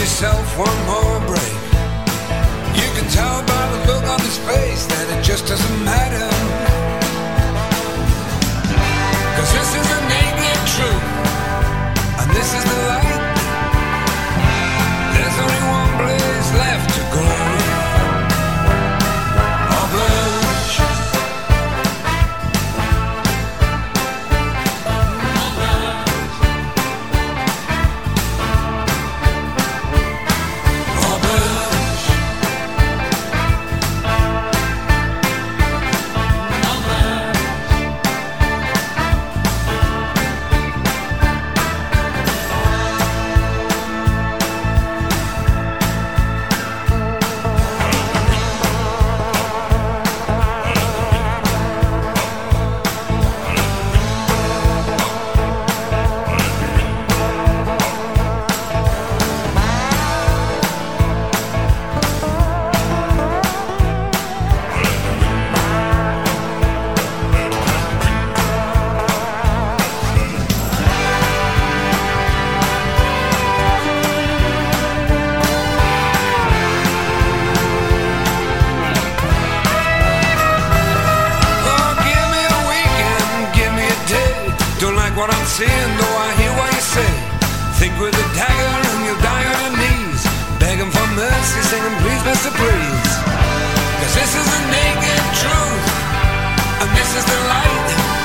yourself one more break. You can tell by the look on his face that it just doesn't matter. 'Cause this is the naked truth, and this is the light. There's only one place left to go. Or blush. Or blush. What I'm seeing, though I hear what you say. Think with a dagger and you'll die on your knees, begging for mercy, singing please, Mr. Please. 'Cause this is the naked truth, and this is the light.